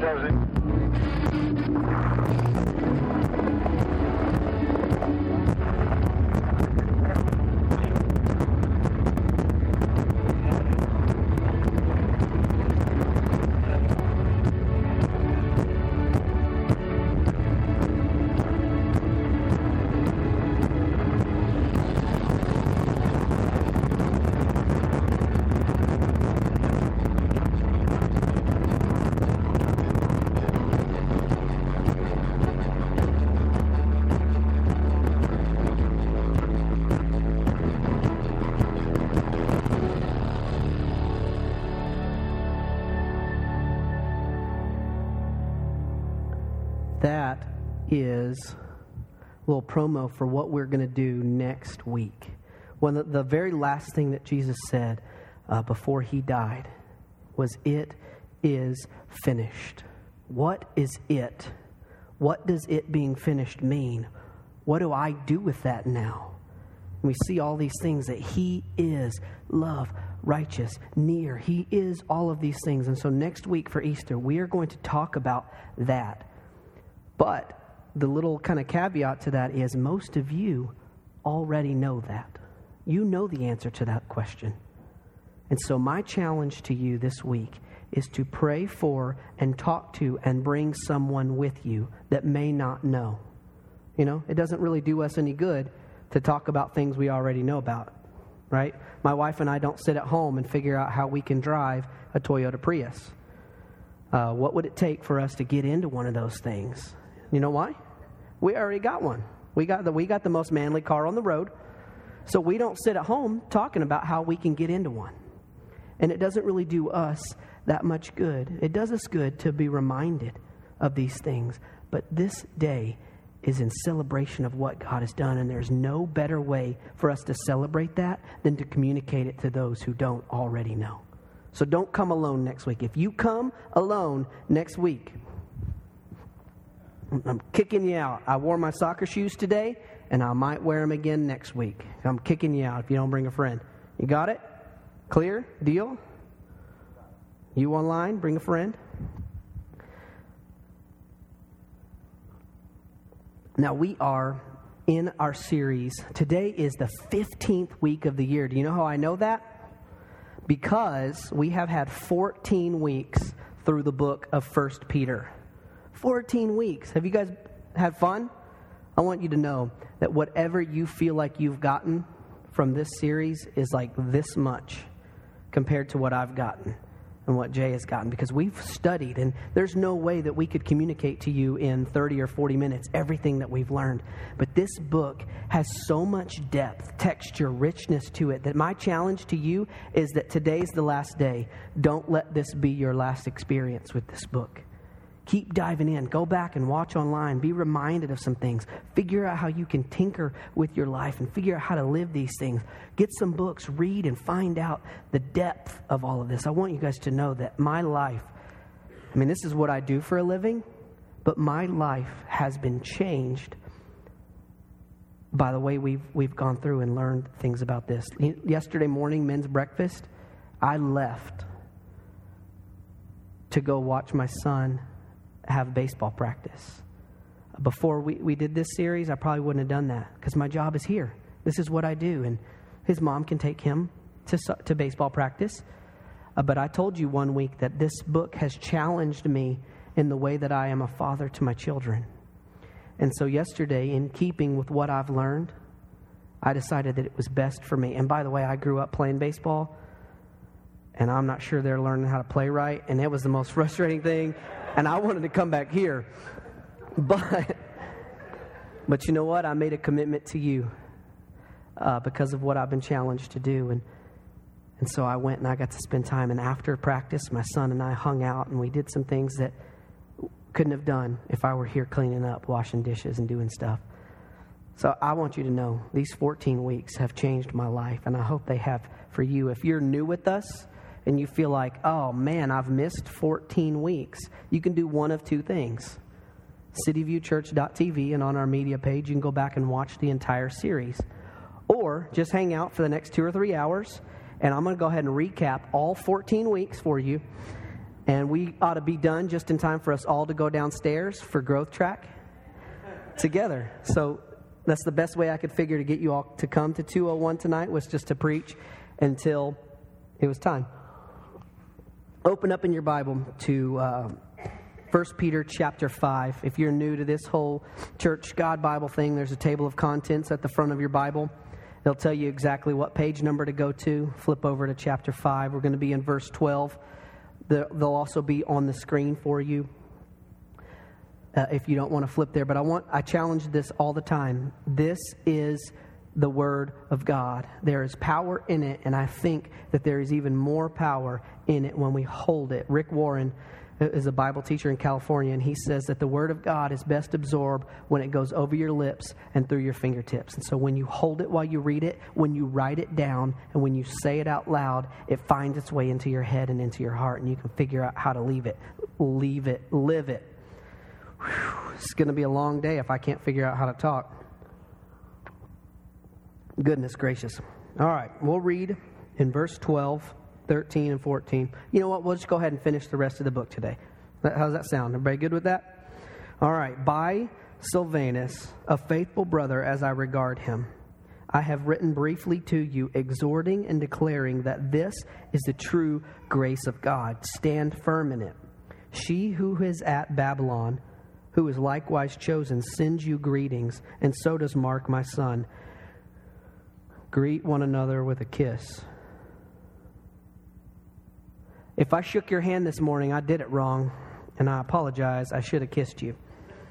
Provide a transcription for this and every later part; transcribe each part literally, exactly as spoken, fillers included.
That is a little promo for what we're going to do next week. One of the very last thing that Jesus said uh, before he died was, "It is finished." What is it? What does it being finished mean? What do I do with that now? We see all these things that he is love, righteous, near. He is all of these things. And so next week for Easter, we are going to talk about that. But the little kind of caveat to that is most of you already know that. You know the answer to that question. And so my challenge to you this week is to pray for and talk to and bring someone with you that may not know. You know, it doesn't really do us any good to talk about things we already know about, right? My wife and I don't sit at home and figure out how we can drive a Toyota Prius. Uh, what would it take for us to get into one of those things? You know why? We already got one. We got the we got the most manly car on the road. So we don't sit at home talking about how we can get into one. And it doesn't really do us that much good. It does us good to be reminded of these things. But this day is in celebration of what God has done. And there's no better way for us to celebrate that than to communicate it to those who don't already know. So don't come alone next week. If you come alone next week, I'm kicking you out. I wore my soccer shoes today, and I might wear them again next week. I'm kicking you out if you don't bring a friend. You got it? Clear? Deal? You online, bring a friend. Now, we are in our series. Today is the fifteenth week of the year. Do you know how I know that? Because we have had fourteen weeks through the book of First Peter. fourteen weeks. Have you guys had fun? I want you to know that whatever you feel like you've gotten from this series is like this much compared to what I've gotten and what Jay has gotten, because we've studied, and there's no way that we could communicate to you in thirty or forty minutes everything that we've learned. But this book has so much depth, texture, richness to it that my challenge to you is that today's the last day. Don't let this be your last experience with this book. Keep diving in. Go back and watch online. Be reminded of some things. Figure out how you can tinker with your life and figure out how to live these things. Get some books, read, and find out the depth of all of this. I want you guys to know that my life, I mean, this is what I do for a living, but my life has been changed by the way we've we've gone through and learned things about this. Yesterday morning, men's breakfast, I left to go watch my son have baseball practice. Before we, we did this series, I probably wouldn't have done that because my job is here. This is what I do. And his mom can take him to, to baseball practice. Uh, but I told you one week that this book has challenged me in the way that I am a father to my children. And so yesterday, in keeping with what I've learned, I decided that it was best for me. And by the way, I grew up playing baseball, and I'm not sure they're learning how to play right. And it was the most frustrating thing. And I wanted to come back here. But, but you know what? I made a commitment to you uh, because of what I've been challenged to do. And, and so I went and I got to spend time. And after practice, my son and I hung out, and we did some things that couldn't have done if I were here cleaning up, washing dishes, and doing stuff. So I want you to know these fourteen weeks have changed my life, and I hope they have for you. If you're new with us, and you feel like, oh man, I've missed fourteen weeks, you can do one of two things. city view church dot t v, and on our media page, you can go back and watch the entire series. Or just hang out for the next two or three hours, and I'm going to go ahead and recap all fourteen weeks for you. And we ought to be done just in time for us all to go downstairs for Growth Track together. So that's the best way I could figure to get you all to come to two oh one tonight, was just to preach until it was time. Open up in your Bible to uh, First Peter chapter five. If you're new to this whole Church God Bible thing, there's a table of contents at the front of your Bible. It'll tell you exactly what page number to go to. Flip over to chapter five. We're going to be in verse twelve. They'll also be on the screen for you uh, if you don't want to flip there. But I want I challenge this all the time. This is the Word of God. There is power in it, and I think that there is even more power in it when we hold it. Rick Warren is a Bible teacher in California, and he says that the Word of God is best absorbed when it goes over your lips and through your fingertips. And so when you hold it while you read it, when you write it down, and when you say it out loud, it finds its way into your head and into your heart, and you can figure out how to leave it, leave it, live it. Whew, it's going to be a long day if I can't figure out how to talk. Goodness gracious. All right, we'll read in verse twelve, thirteen, and fourteen. You know what? We'll just go ahead and finish the rest of the book today. How does that sound? Everybody good with that? All right. By Silvanus, a faithful brother as I regard him, I have written briefly to you, exhorting and declaring that this is the true grace of God. Stand firm in it. She who is at Babylon, who is likewise chosen, sends you greetings, and so does Mark, my son. Greet one another with a kiss. If I shook your hand this morning, I did it wrong, and I apologize. I should have kissed you.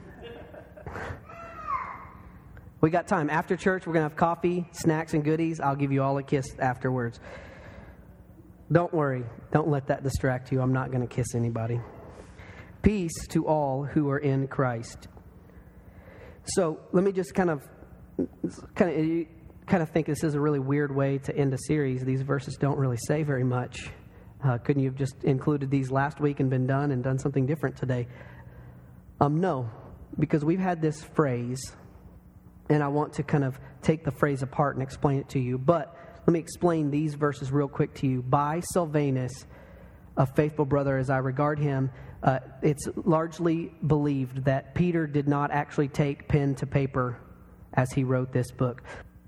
We got time. After church, we're going to have coffee, snacks, and goodies. I'll give you all a kiss afterwards. Don't worry. Don't let that distract you. I'm not going to kiss anybody. Peace to all who are in Christ. So let me just kind of, kind of, kind of think this is a really weird way to end a series. These verses don't really say very much. Uh, couldn't you have just included these last week and been done and done something different today? Um, no, because we've had this phrase, and I want to kind of take the phrase apart and explain it to you. But let me explain these verses real quick to you. By Silvanus, a faithful brother as I regard him, uh, it's largely believed that Peter did not actually take pen to paper as he wrote this book.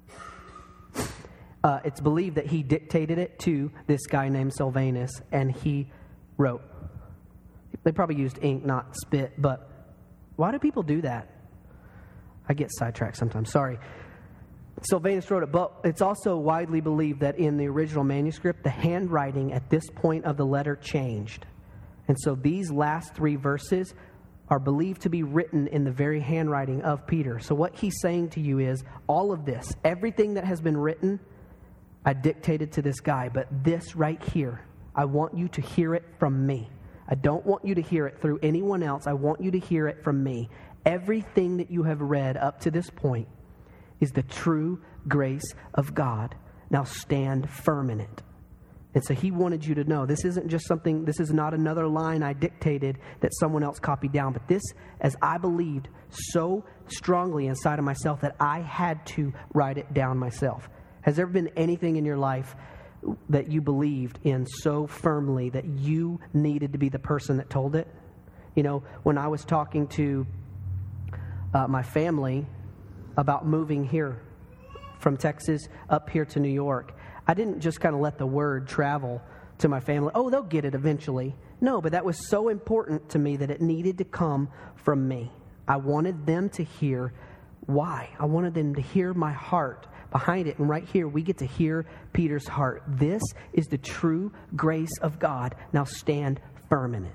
Uh, it's believed that he dictated it to this guy named Silvanus, and he wrote. They probably used ink, not spit, but why do people do that? I get sidetracked sometimes, sorry. Silvanus wrote it, but it's also widely believed that in the original manuscript, the handwriting at this point of the letter changed. And so these last three verses are believed to be written in the very handwriting of Peter. So what he's saying to you is, all of this, everything that has been written, I dictated to this guy, but this right here, I want you to hear it from me. I don't want you to hear it through anyone else. I want you to hear it from me. Everything that you have read up to this point is the true grace of God. Now stand firm in it. And so he wanted you to know this isn't just something, this is not another line I dictated that someone else copied down, but this, as I believed so strongly inside of myself that I had to write it down myself. Has there been anything in your life that you believed in so firmly that you needed to be the person that told it? You know, when I was talking to uh, my family about moving here from Texas up here to New York, I didn't just kind of let the word travel to my family. Oh, they'll get it eventually. No, but that was so important to me that it needed to come from me. I wanted them to hear why. I wanted them to hear my heart behind it. And right here, we get to hear Peter's heart. This is the true grace of God. Now stand firm in it.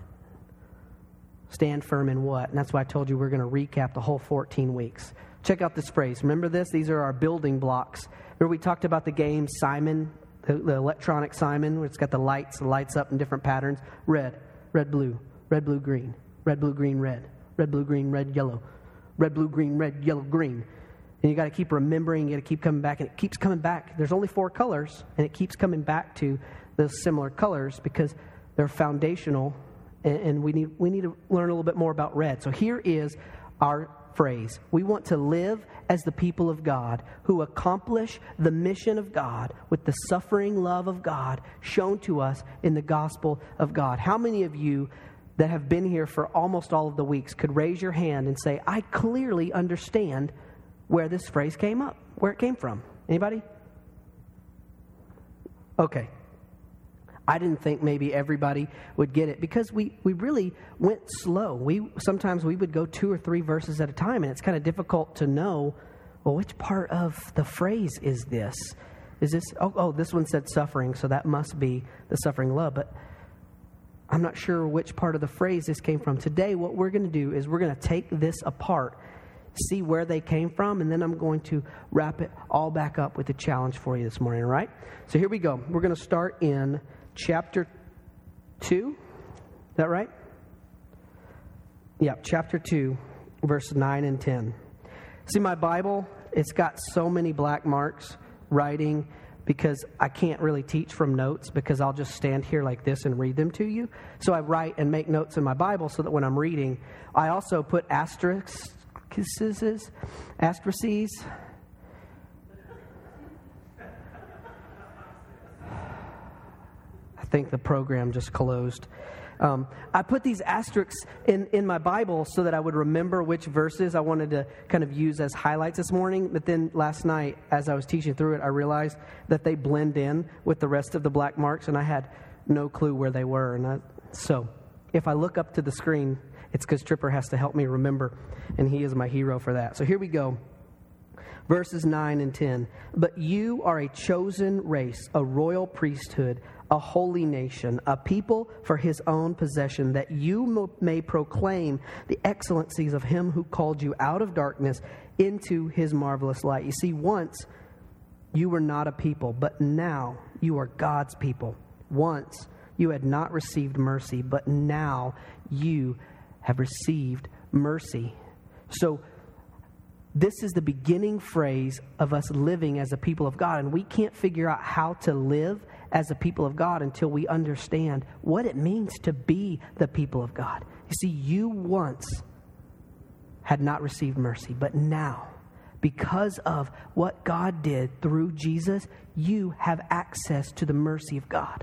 Stand firm in what? And that's why I told you we're going to recap the whole fourteen weeks. Check out this phrase. Remember this? These are our building blocks. Remember we talked about the game Simon, the, the electronic Simon, where it's got the lights, the lights up in different patterns. Red, red, blue, red, blue, green, red, blue, green, red, red, blue, green, red, yellow, red, blue, green, red, yellow, green. And you got to keep remembering, you got to keep coming back, and it keeps coming back. There's only four colors, and it keeps coming back to those similar colors because they're foundational, and, and we need we need to learn a little bit more about red. So here is our phrase. We want to live as the people of God who accomplish the mission of God with the suffering love of God shown to us in the gospel of God. How many of you that have been here for almost all of the weeks could raise your hand and say, I clearly understand where this phrase came up, where it came from? Anybody? Okay. I didn't think maybe everybody would get it because we, we really went slow. We sometimes we would go two or three verses at a time, and it's kind of difficult to know, well, which part of the phrase is this? Is this, oh, oh, this one said suffering, so that must be the suffering love. But I'm not sure which part of the phrase this came from. Today, what we're going to do is we're going to take this apart, see where they came from, and then I'm going to wrap it all back up with a challenge for you this morning, all right? So here we go. We're going to start in chapter two. Is that right? Yeah, chapter two, verse nine and ten. See, my Bible, it's got so many black marks writing because I can't really teach from notes because I'll just stand here like this and read them to you. So I write and make notes in my Bible so that when I'm reading, I also put asterisks, asterisks, I think the program just closed. Um, I put these asterisks in, in my Bible so that I would remember which verses I wanted to kind of use as highlights this morning. But then last night, as I was teaching through it, I realized that they blend in with the rest of the black marks, and I had no clue where they were. And I, so if I look up to the screen, it's because Tripper has to help me remember, and he is my hero for that. So here we go. Verses nine and ten. But you are a chosen race, a royal priesthood, a holy nation, a people for his own possession, that you may proclaim the excellencies of him who called you out of darkness into his marvelous light. You see, once you were not a people, but now you are God's people. Once you had not received mercy, but now you have received mercy. So this is the beginning phrase of us living as a people of God, and we can't figure out how to live as a people of God until we understand what it means to be the people of God. You see, you once had not received mercy, but now, because of what God did through Jesus, you have access to the mercy of God.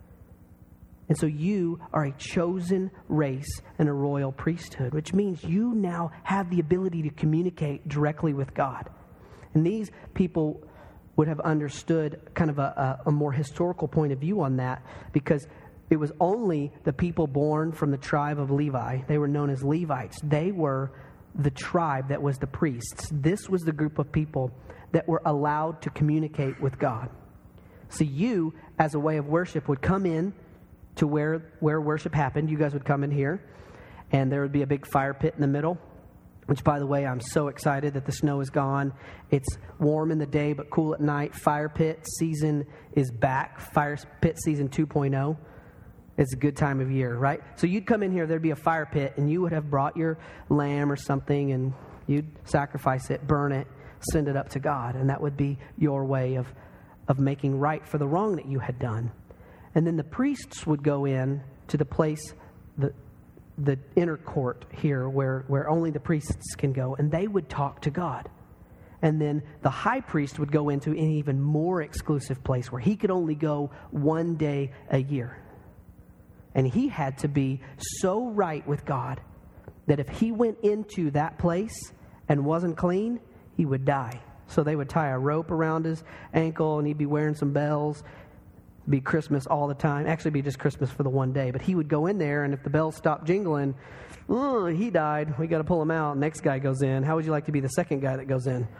And so you are a chosen race and a royal priesthood, which means you now have the ability to communicate directly with God. And these people would have understood kind of a, a, a more historical point of view on that, because it was only the people born from the tribe of Levi. They were known as Levites. They were the tribe that was the priests. This was the group of people that were allowed to communicate with God. So you, as a way of worship, would come in to where, where worship happened. You guys would come in here, and there would be a big fire pit in the middle, which, by the way, I'm so excited that the snow is gone. It's warm in the day, but cool at night. Fire pit season is back. Fire pit season two point oh. It's a good time of year, right? So you'd come in here, there'd be a fire pit, and you would have brought your lamb or something, and you'd sacrifice it, burn it, send it up to God. And that would be your way of, of making right for the wrong that you had done. And then the priests would go in to the place, the the inner court here where, where only the priests can go, and they would talk to God. And then the high priest would go into an even more exclusive place where he could only go one day a year. And he had to be so right with God that if he went into that place and wasn't clean, he would die. So they would tie a rope around his ankle, and he'd be wearing some bells. Be Christmas all the time. Actually, be just Christmas for the one day. But he would go in there, and if the bells stopped jingling, oh, he died. We got to pull him out. Next guy goes in. How would you like to be the second guy that goes in?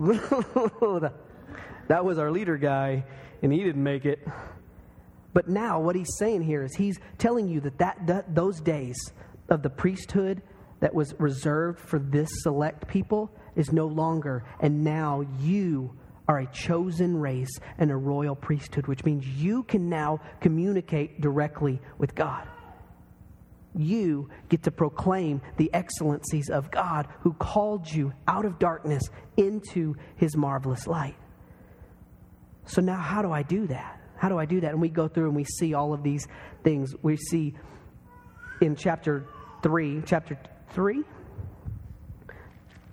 That was our leader guy, and he didn't make it. But now what he's saying here is he's telling you that, that, that those days of the priesthood that was reserved for this select people is no longer. And now you are a chosen race and a royal priesthood, which means you can now communicate directly with God. You get to proclaim the excellencies of God who called you out of darkness into his marvelous light. So now how do I do that? How do I do that? And we go through and we see all of these things. We see in chapter three, chapter three,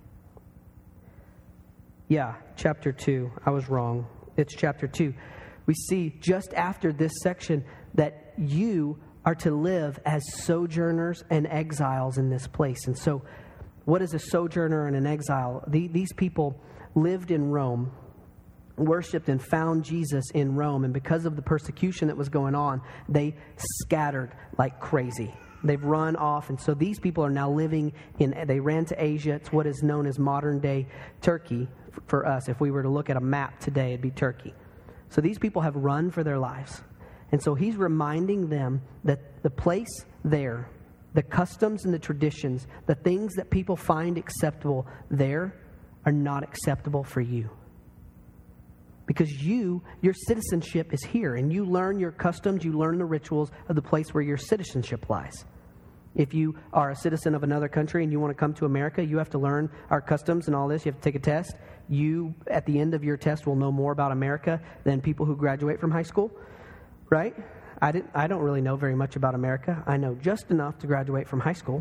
Yeah, chapter two. I was wrong. It's chapter two. We see just after this section that you are to live as sojourners and exiles in this place. And so, what is a sojourner and an exile? The, these people lived in Rome, worshipped and found Jesus in Rome, and because of the persecution that was going on, they scattered like crazy. They've run off, and so these people are now living in, they ran to Asia. It's what is known as modern-day Turkey for us. If we were to look at a map today, it'd be Turkey. So these people have run for their lives. And so he's reminding them that the place there, the customs and the traditions, the things that people find acceptable there are not acceptable for you. Because you, your citizenship is here, and you learn your customs, you learn the rituals of the place where your citizenship lies. If you are a citizen of another country and you want to come to America, you have to learn our customs and all this. You have to take a test. You, at the end of your test, will know more about America than people who graduate from high school, right? I didn't. I don't really know very much about America. I know just enough to graduate from high school,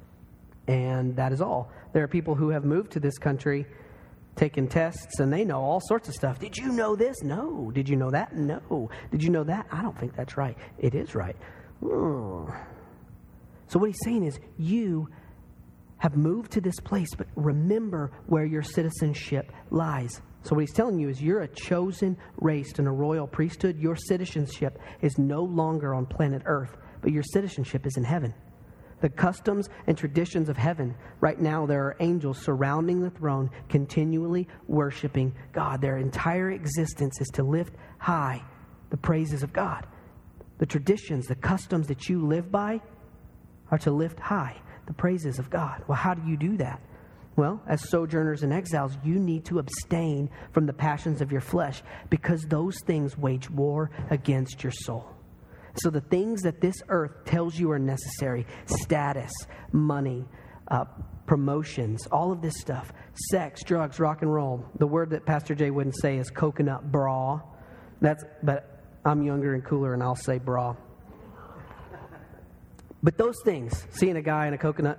and that is all. There are people who have moved to this country, taken tests, and they know all sorts of stuff. Did you know this? No. Did you know that? No. Did you know that? I don't think that's right. It is right. Hmm. So what he's saying is, you have moved to this place, but remember where your citizenship lies. So what he's telling you is you're a chosen race and a royal priesthood. Your citizenship is no longer on planet Earth, but your citizenship is in heaven. The customs and traditions of heaven. Right now, there are angels surrounding the throne, continually worshiping God. Their entire existence is to lift high the praises of God. The traditions, the customs that you live by are to lift high the praises of God. Well, how do you do that? Well, as sojourners and exiles, you need to abstain from the passions of your flesh, because those things wage war against your soul. So the things that this earth tells you are necessary, status, money, uh, promotions, all of this stuff, sex, drugs, rock and roll. The word that Pastor Jay wouldn't say is coconut bra. That's, but I'm younger and cooler, and I'll say bra. But those things, seeing a guy in a coconut,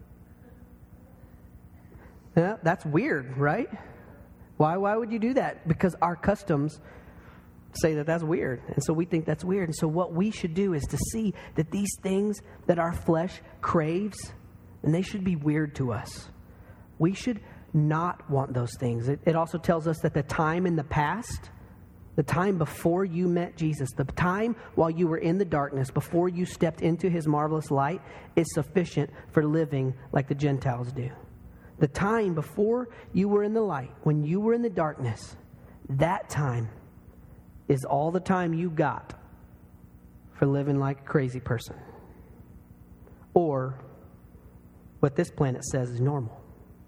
yeah, that's weird, right? Why? Why would you do that? Because our customs say that that's weird. And so we think that's weird. And so what we should do is to see that these things that our flesh craves, and they should be weird to us. We should not want those things. It, it also tells us that the time in the past, the time before you met Jesus, the time while you were in the darkness, before you stepped into his marvelous light, is sufficient for living like the Gentiles do. The time before you were in the light, when you were in the darkness, that time is all the time you got for living like a crazy person. Or what this planet says is normal.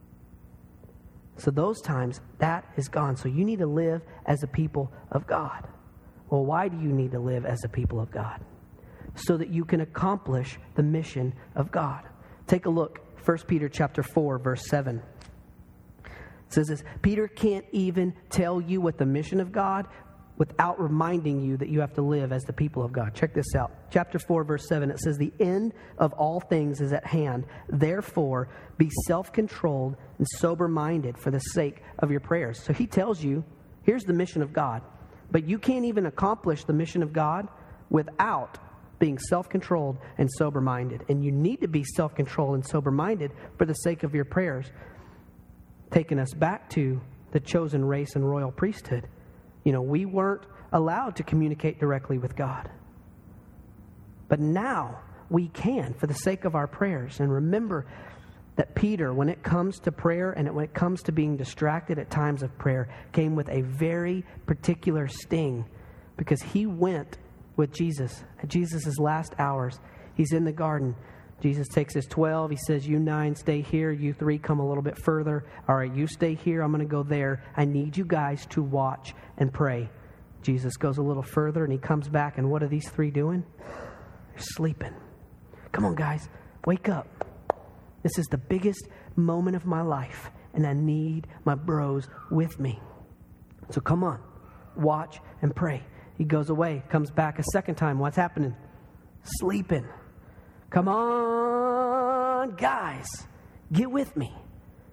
So those times, that is gone. So you need to live as a people of God. Well, why do you need to live as a people of God? So that you can accomplish the mission of God. Take a look. First Peter chapter four, verse seven. It says this, Peter can't even tell you what the mission of God without reminding you that you have to live as the people of God. Check this out. Chapter four, verse seven, it says, the end of all things is at hand. Therefore, be self-controlled and sober-minded for the sake of your prayers. So he tells you, here's the mission of God. But you can't even accomplish the mission of God without being self-controlled and sober-minded. And you need to be self-controlled and sober-minded for the sake of your prayers. Taking us back to the chosen race and royal priesthood. You know, we weren't allowed to communicate directly with God. But now we can for the sake of our prayers. And remember that Peter, when it comes to prayer and when it comes to being distracted at times of prayer, came with a very particular sting, because he went with Jesus at Jesus' last hours. He's in the garden. Jesus takes his twelve. He says, you nine, stay here. You three, come a little bit further. All right, you stay here. I'm going to go there. I need you guys to watch and pray. Jesus goes a little further, and he comes back. And what are these three doing? They're sleeping. Come on, guys. Wake up. This is the biggest moment of my life, and I need my bros with me. So come on. Watch and pray. He goes away, comes back a second time. What's happening? Sleeping. Come on, guys, get with me.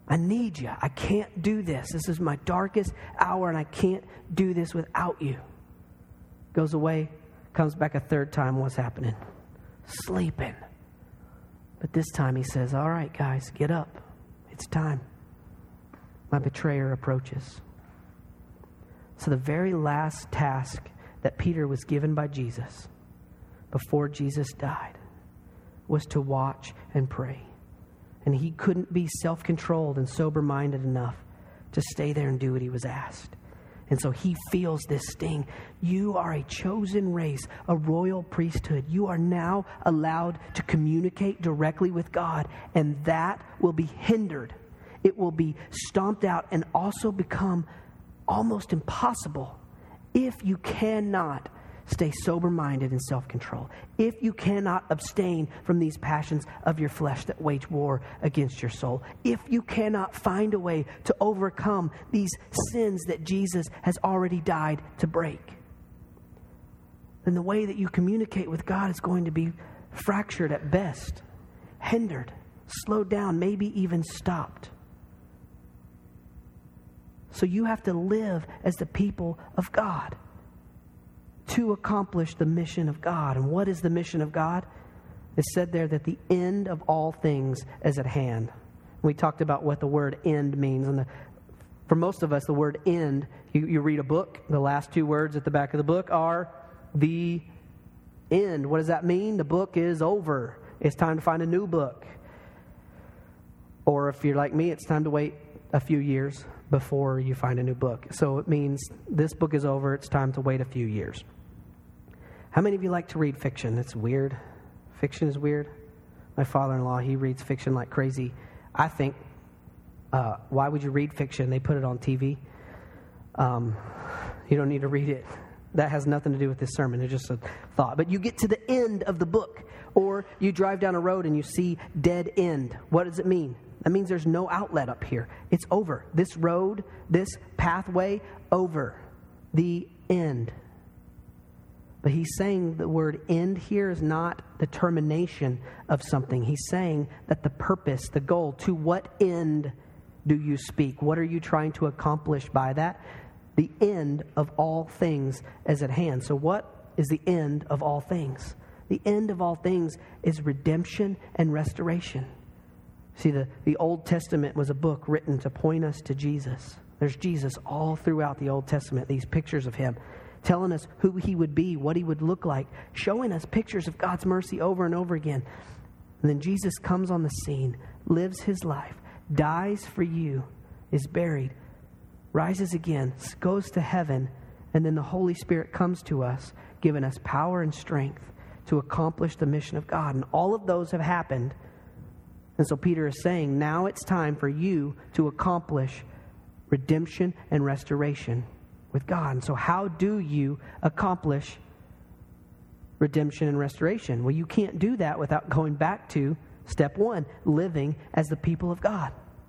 I need you. I can't do this. This is my darkest hour, and I can't do this without you. Goes away, comes back a third time. What's happening? Sleeping. But this time he says, all right, guys, get up. It's time. My betrayer approaches. So the very last task that Peter was given by Jesus before Jesus died was to watch and pray. And he couldn't be self-controlled and sober-minded enough to stay there and do what he was asked. And so he feels this sting. You are a chosen race, a royal priesthood. You are now allowed to communicate directly with God, and that will be hindered. It will be stomped out and also become almost impossible if you cannot stay sober-minded and self-controlled. If you cannot abstain from these passions of your flesh that wage war against your soul. If you cannot find a way to overcome these sins that Jesus has already died to break. Then the way that you communicate with God is going to be fractured at best, hindered, slowed down, maybe even stopped. So you have to live as the people of God to accomplish the mission of God. And what is the mission of God? It's said there that the end of all things is at hand. We talked about what the word end means. And the, for most of us, the word end, you, you read a book, the last two words at the back of the book are the end. What does that mean? The book is over. It's time to find a new book. Or if you're like me, it's time to wait a few years before you find a new book. So it means this book is over. It's time to wait a few years. How many of you like to read fiction? It's weird. Fiction is weird. My father-in-law, he reads fiction like crazy. I think, uh, why would you read fiction? They put it on T V. Um, you don't need to read it. That has nothing to do with this sermon. It's just a thought. But you get to the end of the book, or you drive down a road and you see dead end. What does it mean? That means there's no outlet up here. It's over. This road, this pathway, over. The end. But he's saying the word end here is not the termination of something. He's saying that the purpose, the goal, to what end do you speak? What are you trying to accomplish by that? The end of all things is at hand. So what is the end of all things? The end of all things is redemption and restoration. See, the, the Old Testament was a book written to point us to Jesus. There's Jesus all throughout the Old Testament, these pictures of him, telling us who he would be, what he would look like, showing us pictures of God's mercy over and over again. And then Jesus comes on the scene, lives his life, dies for you, is buried, rises again, goes to heaven, and then the Holy Spirit comes to us, giving us power and strength to accomplish the mission of God. And all of those have happened. And so Peter is saying, now it's time for you to accomplish redemption and restoration with God. And so how do you accomplish redemption and restoration? Well, you can't do that without going back to step one, living as the people of God.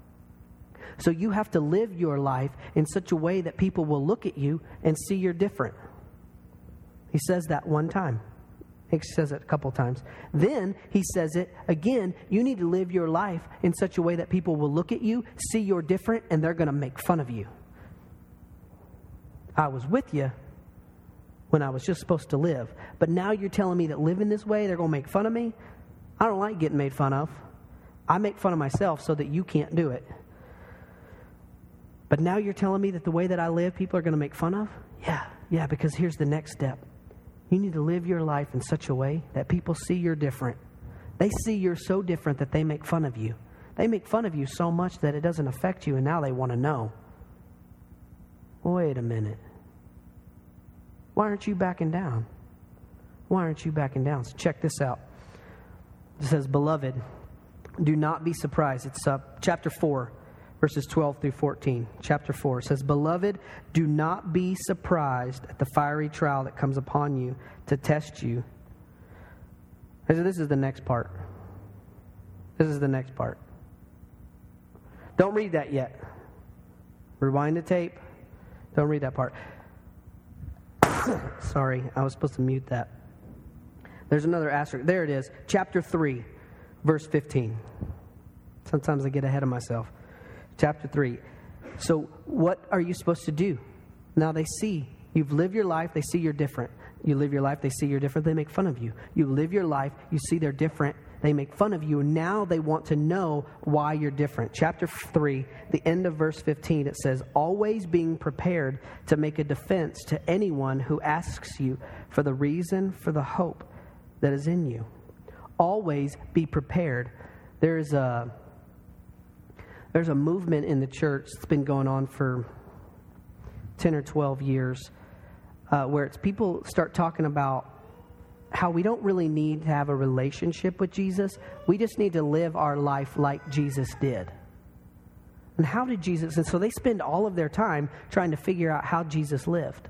So you have to live your life in such a way that people will look at you and see you're different. He says that one time. He says it a couple times. Then he says it again. You need to live your life in such a way that people will look at you, see you're different, and they're going to make fun of you. I was with you when I was just supposed to live. But now you're telling me that living this way, they're going to make fun of me? I don't like getting made fun of. I make fun of myself so that you can't do it. But now you're telling me that the way that I live, people are going to make fun of? Yeah, yeah, because here's the next step. You need to live your life in such a way that people see you're different. They see you're so different that they make fun of you. They make fun of you so much that it doesn't affect you, and now they want to know. Wait a minute. Why aren't you backing down? Why aren't you backing down? So check this out. It says, beloved, do not be surprised. It's uh, chapter four, verses twelve through fourteen. Chapter four says, beloved, do not be surprised at the fiery trial that comes upon you to test you. This is the next part. This is the next part. Don't read that yet. Rewind the tape. Don't read that part. Sorry, I was supposed to mute that. There's another asterisk. There it is. Chapter three, verse fifteen. Sometimes I get ahead of myself. Chapter three. So what are you supposed to do? Now they see. You've lived your life. They see you're different. You live your life. They see you're different. They make fun of you. You live your life. You see they're different. They make fun of you. Now they want to know why you're different. Chapter three, the end of verse fifteen, it says, always being prepared to make a defense to anyone who asks you for the reason for the hope that is in you. Always be prepared. There's a, there's a movement in the church that's been going on for ten or twelve years uh, where it's people start talking about how we don't really need to have a relationship with Jesus. We just need to live our life like Jesus did. And how did Jesus... And so they spend all of their time trying to figure out how Jesus lived.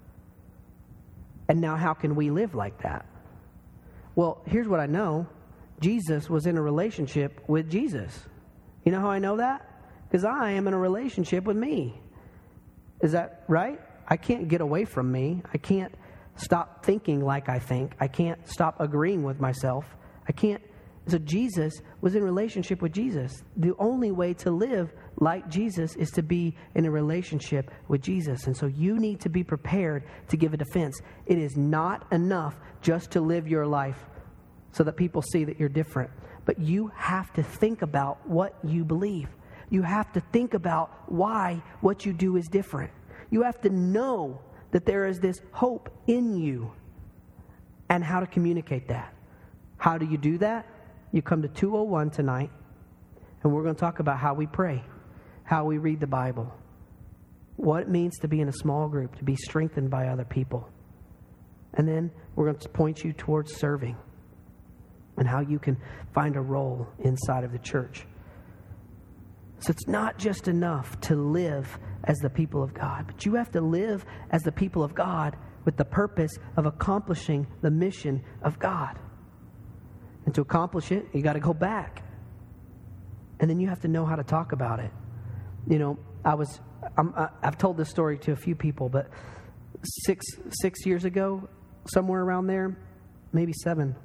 And now how can we live like that? Well, here's what I know. Jesus was in a relationship with Jesus. You know how I know that? Because I am in a relationship with me. Is that right? I can't get away from me. I can't stop thinking like I think. I can't stop agreeing with myself. I can't. So Jesus was in relationship with Jesus. The only way to live like Jesus is to be in a relationship with Jesus. And so you need to be prepared to give a defense. It is not enough just to live your life so that people see that you're different. But you have to think about what you believe. You have to think about why what you do is different. You have to know that there is this hope in you and how to communicate that. How do you do that? You come to two oh one tonight, and we're going to talk about how we pray, how we read the Bible, what it means to be in a small group, to be strengthened by other people. And then we're going to point you towards serving and how you can find a role inside of the church. So it's not just enough to live as the people of God, but you have to live as the people of God with the purpose of accomplishing the mission of God. And to accomplish it, you got to go back. And then you have to know how to talk about it. You know, I was, I'm, I've told this story to a few people, but six, six years ago, somewhere around there, maybe seven,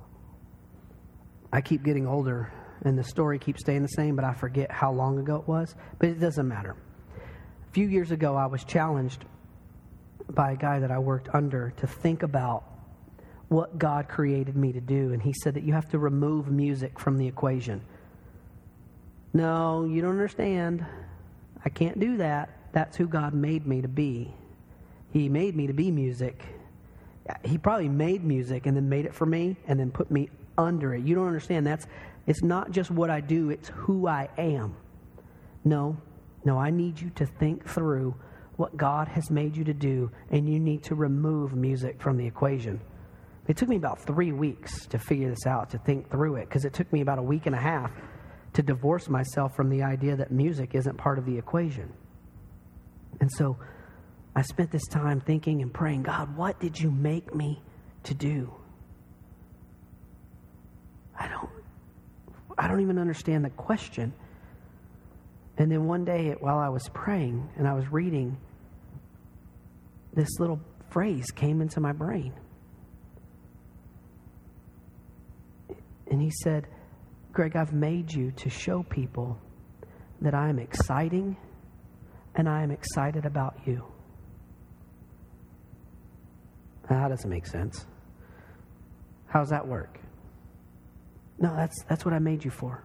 I keep getting older. And the story keeps staying the same, but I forget how long ago it was. But it doesn't matter. A few years ago, I was challenged by a guy that I worked under to think about what God created me to do. And he said that you have to remove music from the equation. No, you don't understand. I can't do that. That's who God made me to be. He made me to be music. He probably made music and then made it for me and then put me under it. You don't understand. That's It's not just what I do, it's who I am. No, no, I need you to think through what God has made you to do, and you need to remove music from the equation. It took me about three weeks to figure this out, to think through it, because it took me about a week and a half to divorce myself from the idea that music isn't part of the equation. And so I spent this time thinking and praying, God, what did you make me to do? I don't I don't even understand the question. And then one day, while I was praying and I was reading, this little phrase came into my brain. And he said, Greg, I've made you to show people that I am exciting and I am excited about you. Now, that doesn't make sense. How does that work? No, that's that's what I made you for.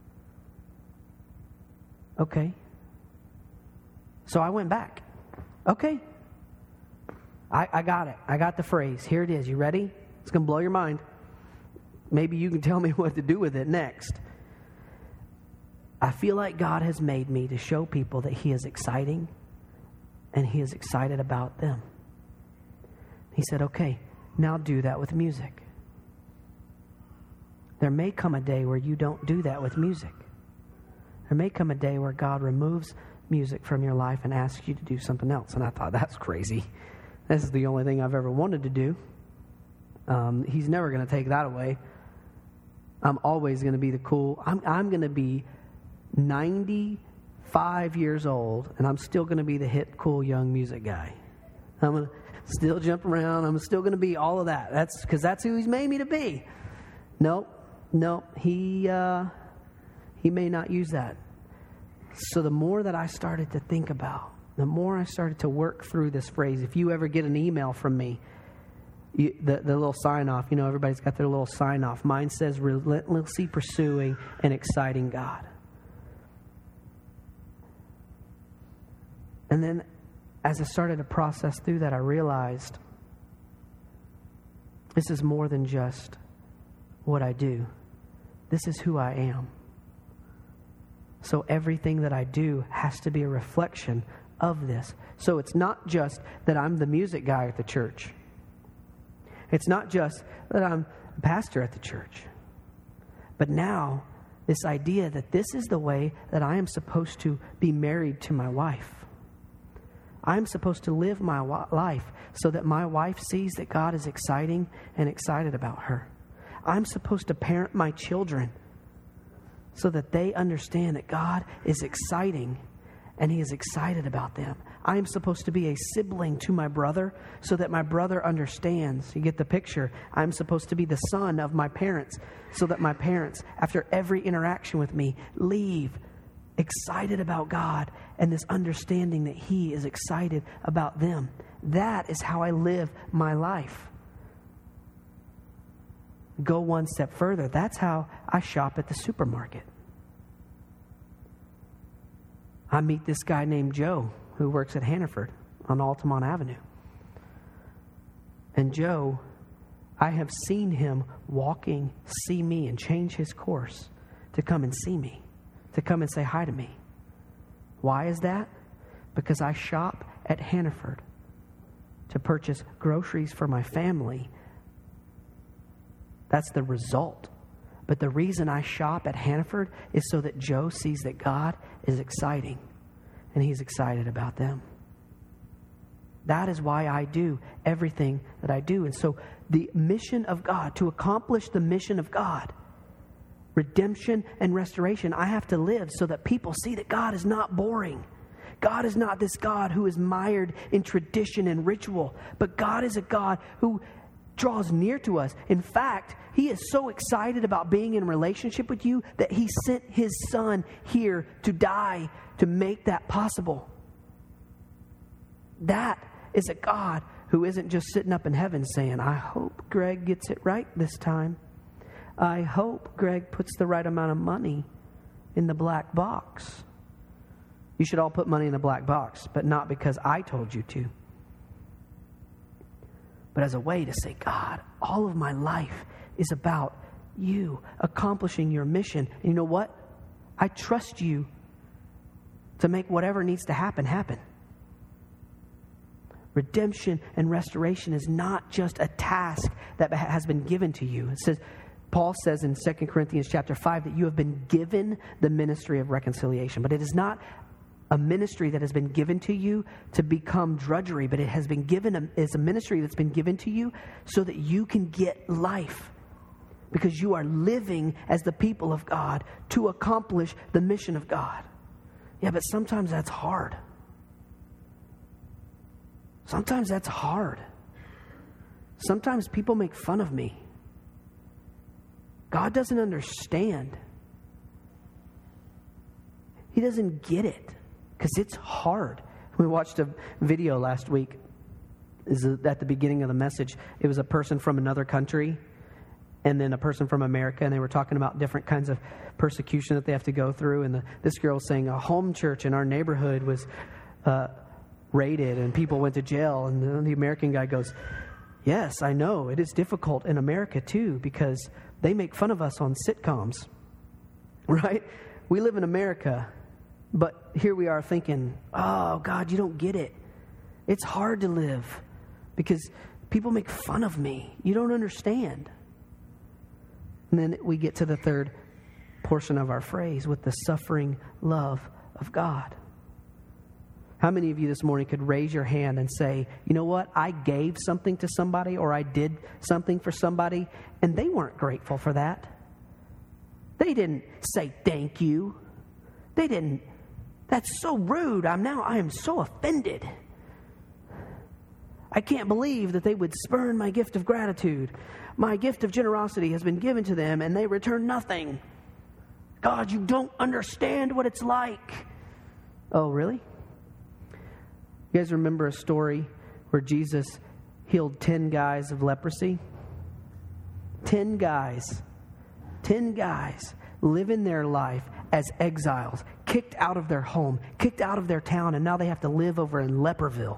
Okay. So I went back. Okay. I, I got it. I got the phrase. Here it is. You ready? It's going to blow your mind. Maybe you can tell me what to do with it next. I feel like God has made me to show people that He is exciting and He is excited about them. He said, okay, now do that with music. There may come a day where you don't do that with music. There may come a day where God removes music from your life and asks you to do something else. And I thought, that's crazy. This is the only thing I've ever wanted to do. Um, he's never going to take that away. I'm always going to be the cool. I'm, I'm going to be ninety-five years old, and I'm still going to be the hip, cool, young music guy. I'm going to still jump around. I'm still going to be all of that. That's because that's who He's made me to be. Nope. No, he uh, he may not use that. So the more that I started to think about, the more I started to work through this phrase. If you ever get an email from me, you, the, the little sign-off, you know, everybody's got their little sign-off. Mine says, relentlessly pursuing and exciting God. And then as I started to process through that, I realized this is more than just what I do. This is who I am. So everything that I do has to be a reflection of this. So it's not just that I'm the music guy at the church. It's not just that I'm a pastor at the church. But now, this idea that this is the way that I am supposed to be married to my wife. I'm supposed to live my life so that my wife sees that God is exciting and excited about her. I'm supposed to parent my children so that they understand that God is exciting and He is excited about them. I'm supposed to be a sibling to my brother so that my brother understands. You get the picture. I'm supposed to be the son of my parents so that my parents, after every interaction with me, leave excited about God and this understanding that He is excited about them. That is how I live my life. Go one step further. That's how I shop at the supermarket. I meet this guy named Joe who works at Hannaford on Altamont Avenue. And Joe, I have seen him walking, see me, and change his course to come and see me, to come and say hi to me. Why is that? Because I shop at Hannaford to purchase groceries for my family. That's the result. But the reason I shop at Hannaford is so that Joe sees that God is exciting and He's excited about them. That is why I do everything that I do. And so the mission of God, to accomplish the mission of God, redemption and restoration, I have to live so that people see that God is not boring. God is not this God who is mired in tradition and ritual, but God is a God who draws near to us. In fact, He is so excited about being in a relationship with you that He sent His Son here to die to make that possible. That is a God who isn't just sitting up in heaven saying, I hope Greg gets it right this time. I hope Greg puts the right amount of money in the black box. You should all put money in the black box, but not because I told you to. But as a way to say, God, all of my life is about you accomplishing your mission. And you know what? I trust you to make whatever needs to happen, happen. Redemption and restoration is not just a task that has been given to you. It says, Paul says in Second Corinthians chapter five that you have been given the ministry of reconciliation. But it is not a ministry that has been given to you to become drudgery, but it has been given a, is a ministry that's been given to you so that you can get life. Because you are living as the people of God to accomplish the mission of God. Yeah, but sometimes that's hard. Sometimes that's hard. Sometimes people make fun of me. God doesn't understand. He doesn't get it because it's hard. We watched a video last week. Is at the beginning of the message. It was a person from another country and then a person from America, and they were talking about different kinds of persecution that they have to go through. And the, this girl was saying a home church in our neighborhood was uh, raided and people went to jail. And the, the American guy goes, yes, I know. It is difficult in America too because they make fun of us on sitcoms, right? We live in America, but here we are thinking, oh, God, you don't get it. It's hard to live because people make fun of me. You don't understand. And then we get to the third portion of our phrase with the suffering love of God. How many of you this morning could raise your hand and say, you know what, I gave something to somebody or I did something for somebody and they weren't grateful for that. They didn't say thank you. They didn't, that's so rude. I'm now, I am so offended. I can't believe that they would spurn my gift of gratitude. My gift of generosity has been given to them and they return nothing. God, you don't understand what it's like. Oh, really? You guys remember a story where Jesus healed ten guys of leprosy? Ten guys. Ten guys living their life as exiles, kicked out of their home, kicked out of their town, and now they have to live over in Leperville.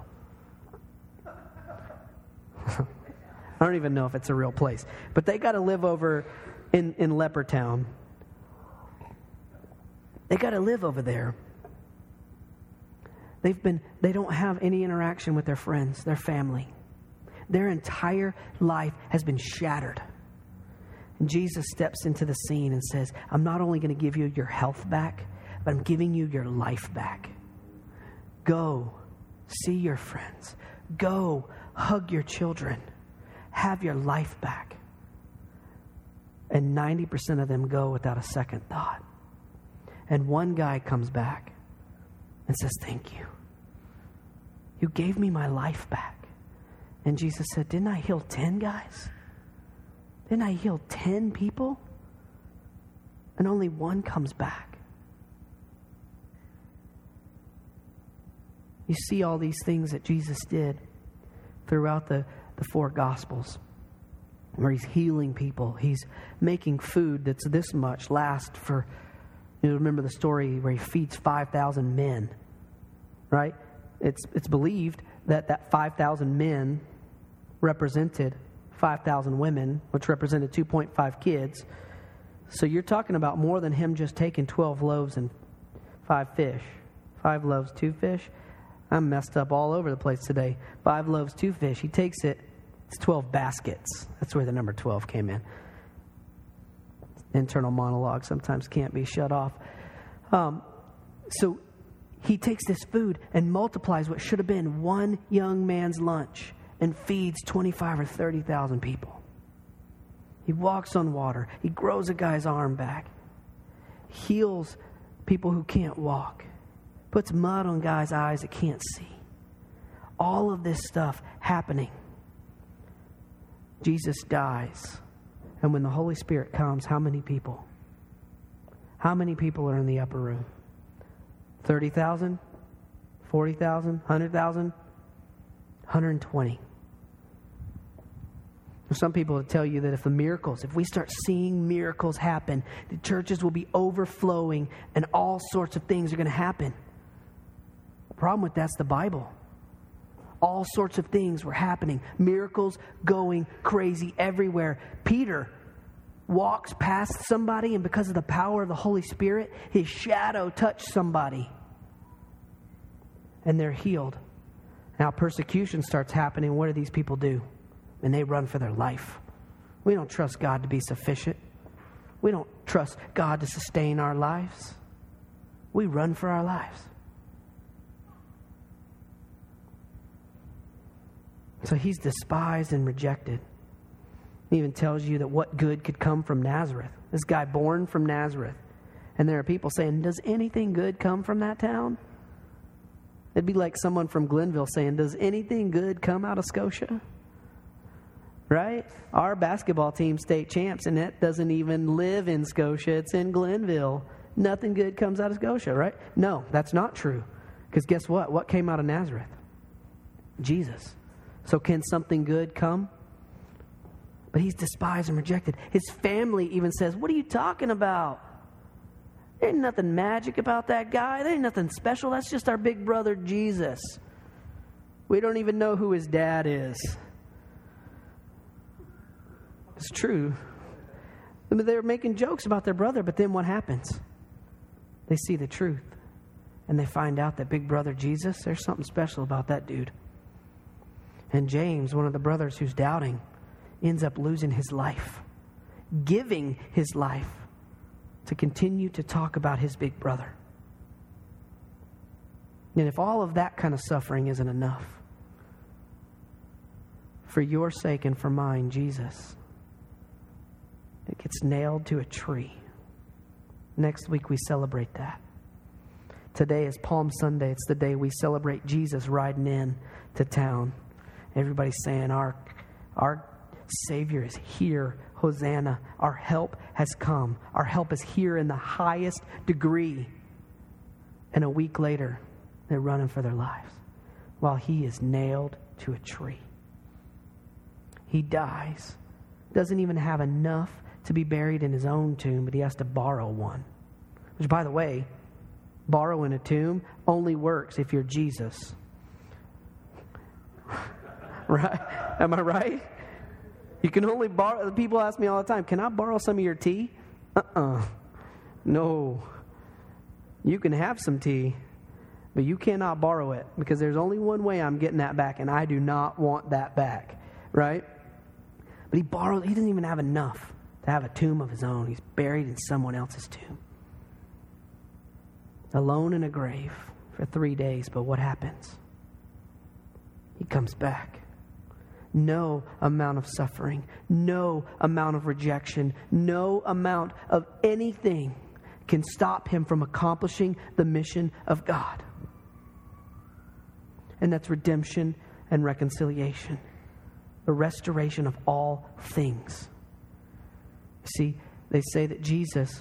I don't even know if it's a real place. But they got to live over in, in Leper Town. They got to live over there. They've been, they don't have any interaction with their friends, their family. Their entire life has been shattered. And Jesus steps into the scene and says, I'm not only going to give you your health back, but I'm giving you your life back. Go see your friends. Go hug your children. Have your life back. And ninety percent of them go without a second thought. And one guy comes back and says, thank you. You gave me my life back. And Jesus said, didn't I heal ten guys? Didn't I heal ten people? And only one comes back. You see all these things that Jesus did throughout the, the four Gospels, where he's healing people. He's making food that's this much last for, you know, remember the story where he feeds five thousand men, right? It's, it's believed that that five thousand men represented five thousand women, which represented two point five kids. So you're talking about more than him just taking twelve loaves and five fish. Five loaves, two fish. I'm messed up all over the place today. Five loaves, two fish. He takes it. It's twelve baskets. That's where the number twelve came in. Internal monologue sometimes can't be shut off. Um, so he takes this food and multiplies what should have been one young man's lunch and feeds twenty-five or thirty thousand people. He walks on water. He grows a guy's arm back. Heals people who can't walk. Puts mud on guys' eyes that can't see. All of this stuff happening. Jesus dies. And when the Holy Spirit comes, how many people? How many people are in the upper room? thirty thousand? forty thousand? one hundred thousand? one hundred twenty. There's some people that tell you that if the miracles, if we start seeing miracles happen, the churches will be overflowing and all sorts of things are going to happen. The problem with that's the Bible. All sorts of things were happening. Miracles going crazy everywhere. Peter walks past somebody, and because of the power of the Holy Spirit, his shadow touched somebody. And they're healed. Now persecution starts happening. What do these people do? And they run for their life. We don't trust God to be sufficient. We don't trust God to sustain our lives. We run for our lives. So he's despised and rejected. He even tells you that what good could come from Nazareth. This guy born from Nazareth. And there are people saying, does anything good come from that town? It'd be like someone from Glenville saying, does anything good come out of Scotia? Right? Our basketball team state champs, and it doesn't even live in Scotia. It's in Glenville. Nothing good comes out of Scotia, right? No, that's not true. Because guess what? What came out of Nazareth? Jesus. So can something good come? But he's despised and rejected. His family even says, what are you talking about? There ain't nothing magic about that guy. There ain't nothing special. That's just our big brother Jesus. We don't even know who his dad is. It's true. I mean, they're making jokes about their brother, but then what happens? They see the truth. And they find out that big brother Jesus, there's something special about that dude. And James, one of the brothers who's doubting, ends up losing his life, giving his life to continue to talk about his big brother. And if all of that kind of suffering isn't enough, for your sake and for mine, Jesus, it gets nailed to a tree. Next week we celebrate that. Today is Palm Sunday. It's the day we celebrate Jesus riding in to town. Everybody's saying our, our Savior is here. Hosanna. Our help has come. Our help is here in the highest degree. And a week later, they're running for their lives while he is nailed to a tree. He dies. Doesn't even have enough to be buried in his own tomb, but he has to borrow one. Which, by the way, borrowing a tomb only works if you're Jesus. Right? Am I right? You can only borrow. People ask me all the time, can I borrow some of your tea? Uh-uh. No. You can have some tea, but you cannot borrow it, because there's only one way I'm getting that back, and I do not want that back. Right? But he borrowed, he doesn't even have enough to have a tomb of his own. He's buried in someone else's tomb. Alone in a grave for three days, but what happens? He comes back. No amount of suffering, no amount of rejection, no amount of anything can stop him from accomplishing the mission of God. And that's redemption and reconciliation. The restoration of all things. See, they say that Jesus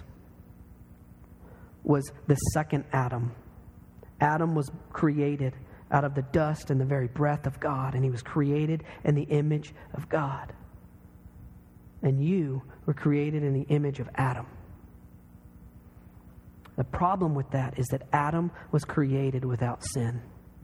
was the second Adam. Adam was created out of the dust and the very breath of God, and he was created in the image of God. And you were created in the image of Adam. The problem with that is that Adam was created without sin.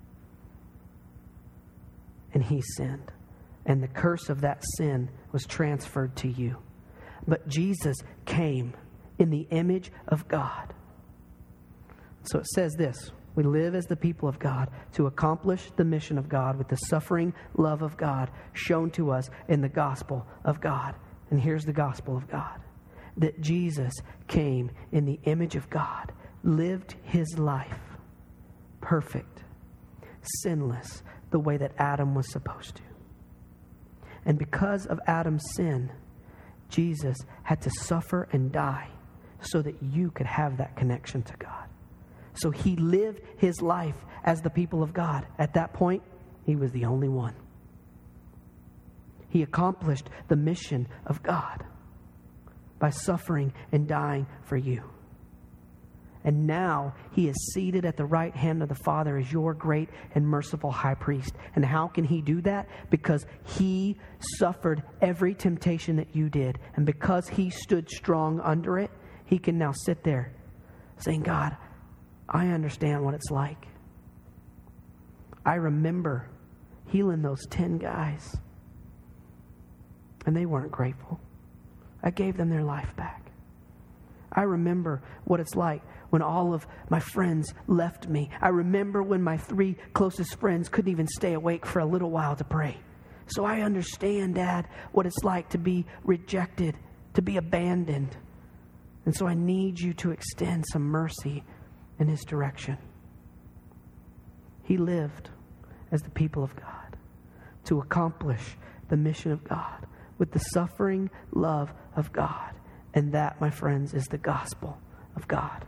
And he sinned. And the curse of that sin was transferred to you. But Jesus came in the image of God. So it says this: we live as the people of God to accomplish the mission of God with the suffering love of God shown to us in the gospel of God. And here's the gospel of God: that Jesus came in the image of God, lived his life perfect, sinless, the way that Adam was supposed to. And because of Adam's sin, Jesus had to suffer and die so that you could have that connection to God. So he lived his life as the people of God. At that point, he was the only one. He accomplished the mission of God by suffering and dying for you. And now he is seated at the right hand of the Father as your great and merciful high priest. And how can he do that? Because he suffered every temptation that you did. And because he stood strong under it, he can now sit there saying, God, I understand what it's like. I remember healing those ten guys, and they weren't grateful. I gave them their life back. I remember what it's like when all of my friends left me. I remember when my three closest friends couldn't even stay awake for a little while to pray. So I understand, Dad, what it's like to be rejected, to be abandoned. And so I need you to extend some mercy in his direction. He lived as the people of God to accomplish the mission of God with the suffering love of God. And that, my friends, is the gospel of God.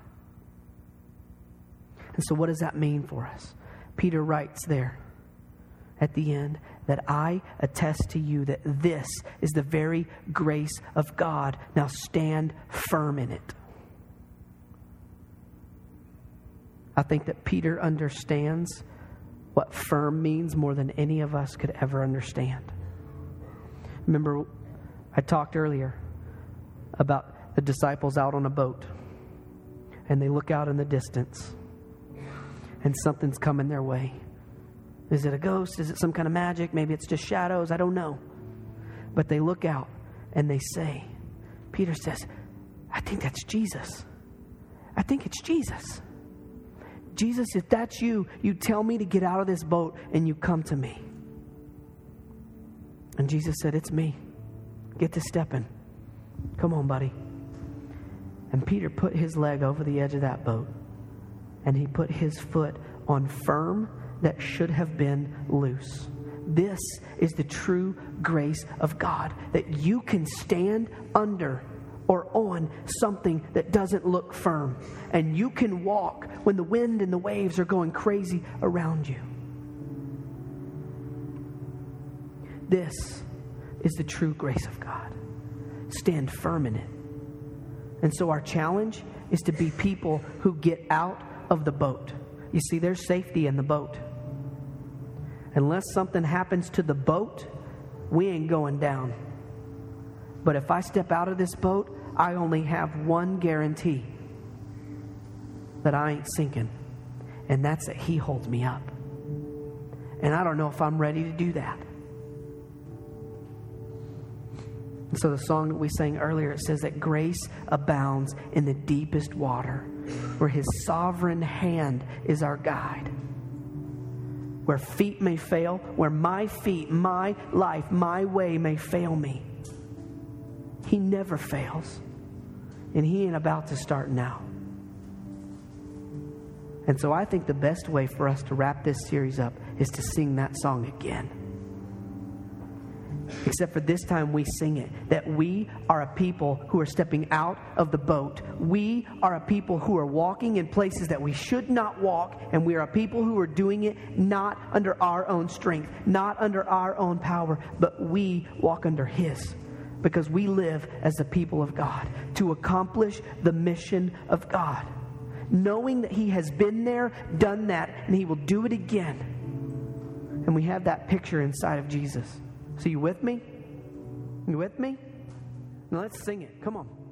And so what does that mean for us? Peter writes there at the end that I attest to you that this is the very grace of God. Now stand firm in it. I think that Peter understands what firm means more than any of us could ever understand. Remember, I talked earlier about the disciples out on a boat, and they look out in the distance, and something's coming their way. Is it a ghost? Is it some kind of magic? Maybe it's just shadows. I don't know. But they look out, and they say, Peter says, I think that's Jesus. I think it's Jesus. Jesus, if that's you, you tell me to get out of this boat and you come to me. And Jesus said, it's me. Get to stepping. Come on, buddy. And Peter put his leg over the edge of that boat, and he put his foot on firm that should have been loose. This is the true grace of God, that you can stand under or on something that doesn't look firm. And you can walk when the wind and the waves are going crazy around you. This is the true grace of God. Stand firm in it. And so our challenge is to be people who get out of the boat. You see, there's safety in the boat. Unless something happens to the boat, we ain't going down. But if I step out of this boat, I only have one guarantee, that I ain't sinking. And that's that He holds me up. And I don't know if I'm ready to do that. So the song that we sang earlier, it says that grace abounds in the deepest water, where His sovereign hand is our guide. Where feet may fail, where my feet, my life, my way may fail me, He never fails. And He ain't about to start now. And so I think the best way for us to wrap this series up is to sing that song again. Except for this time we sing it, that we are a people who are stepping out of the boat. We are a people who are walking in places that we should not walk, and we are a people who are doing it not under our own strength, not under our own power, but we walk under His, because we live as the people of God to accomplish the mission of God, knowing that He has been there, done that, and He will do it again. And we have that picture inside of Jesus. So you with me? You with me? Now let's sing it. Come on.